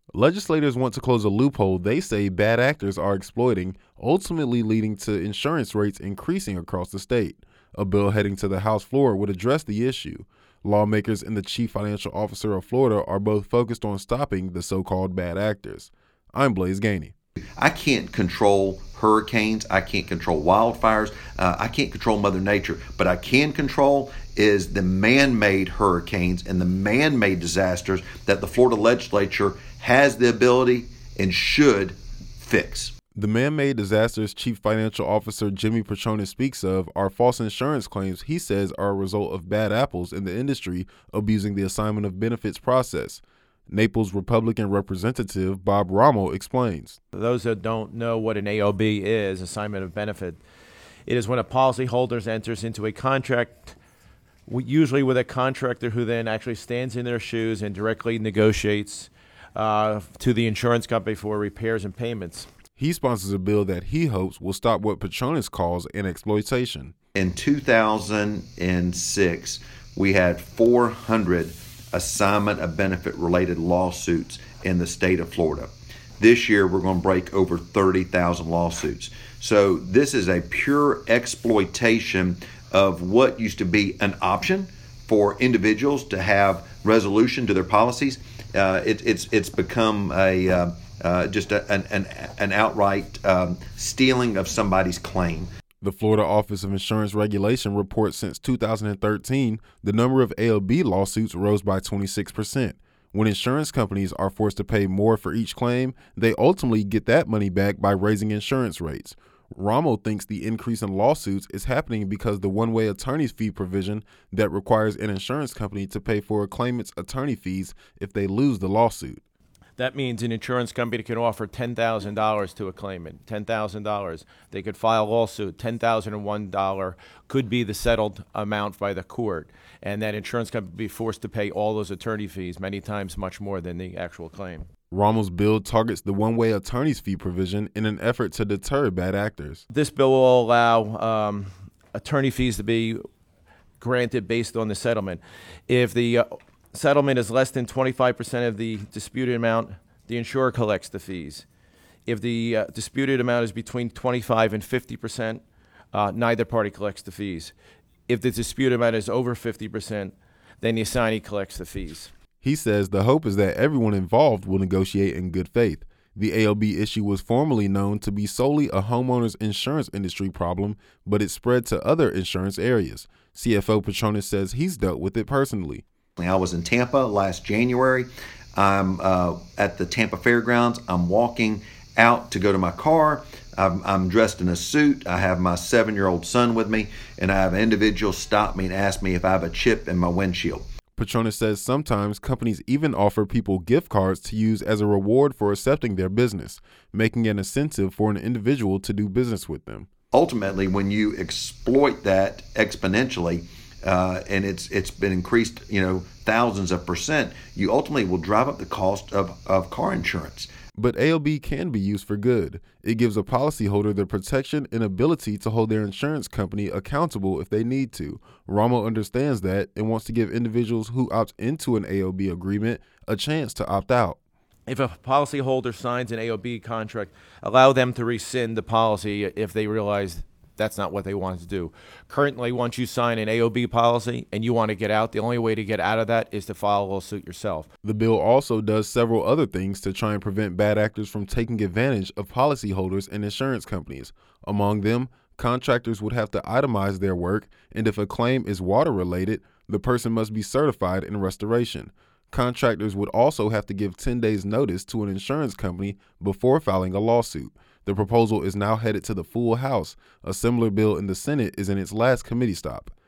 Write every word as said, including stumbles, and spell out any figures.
Legislators want to close a loophole they say bad actors are exploiting, ultimately leading to insurance rates increasing across the state. A bill heading to the House floor would address the issue. Lawmakers and the chief financial officer of Florida are both focused on stopping the so-called bad actors. I'm Blaze Gainey. I can't control hurricanes. I can't control wildfires. Uh, I can't control Mother Nature. But I can control is the man-made hurricanes and the man-made disasters that the Florida legislature has the ability and should fix. The man-made disasters Chief Financial Officer Jimmy Patronis speaks of are false insurance claims he says are a result of bad apples in the industry abusing the assignment of benefits process. Naples Republican Representative Bob Rommel explains. Those that don't know what an A O B is, assignment of benefit, it is when a policyholder enters into a contract, usually with a contractor who then actually stands in their shoes and directly negotiates uh, to the insurance company for repairs and payments. He sponsors a bill that he hopes will stop what Patronis calls an exploitation. In two thousand six, we had four hundred assignment of benefit related lawsuits in the state of Florida. This year, we're going to break over thirty thousand lawsuits. So this is a pure exploitation of what used to be an option for individuals to have resolution to their policies. Uh, it, it's it's become a uh, uh, just a, an, an an outright um, stealing of somebody's claim. The Florida Office of Insurance Regulation reports since two thousand thirteen, the number of A O B lawsuits rose by twenty-six percent. When insurance companies are forced to pay more for each claim, they ultimately get that money back by raising insurance rates. Rommel thinks the increase in lawsuits is happening because the one-way attorney's fee provision that requires an insurance company to pay for a claimant's attorney fees if they lose the lawsuit. That means an insurance company can offer ten thousand dollars to a claimant, ten thousand dollars. They could file a lawsuit, ten thousand one dollars could be the settled amount by the court, and that insurance company would be forced to pay all those attorney fees, many times much more than the actual claim. Rommel's bill targets the one-way attorney's fee provision in an effort to deter bad actors. This bill will allow um, attorney fees to be granted based on the settlement. If the uh, settlement is less than twenty-five percent of the disputed amount, the insurer collects the fees. If the uh, disputed amount is between twenty-five and fifty percent, uh, neither party collects the fees. If the disputed amount is over fifty percent, then the assignee collects the fees. He says the hope is that everyone involved will negotiate in good faith. The A O B issue was formerly known to be solely a homeowner's insurance industry problem, but it spread to other insurance areas. C F O Patronis says he's dealt with it personally. I was in Tampa last January. I'm uh, at the Tampa Fairgrounds. I'm walking out to go to my car. I'm, I'm dressed in a suit. I have my seven-year-old son with me, and I have an individual stop me and ask me if I have a chip in my windshield. Patronis says sometimes companies even offer people gift cards to use as a reward for accepting their business, making an incentive for an individual to do business with them. Ultimately, when you exploit that exponentially, uh, and it's it's been increased, you know, thousands of percent, you ultimately will drive up the cost of, of car insurance. But A O B can be used for good. It gives a policyholder the protection and ability to hold their insurance company accountable if they need to. Rommel understands that and wants to give individuals who opt into an A O B agreement a chance to opt out. If a policyholder signs an A O B contract, allow them to rescind the policy if they realize that's not what they want to do. Currently, once you sign an A O B policy and you want to get out, the only way to get out of that is to file a lawsuit yourself. The bill also does several other things to try and prevent bad actors from taking advantage of policyholders and insurance companies. Among them, contractors would have to itemize their work, and if a claim is water-related, the person must be certified in restoration. Contractors would also have to give ten days notice to an insurance company before filing a lawsuit. The proposal is now headed to the full House. A similar bill in the Senate is in its last committee stop.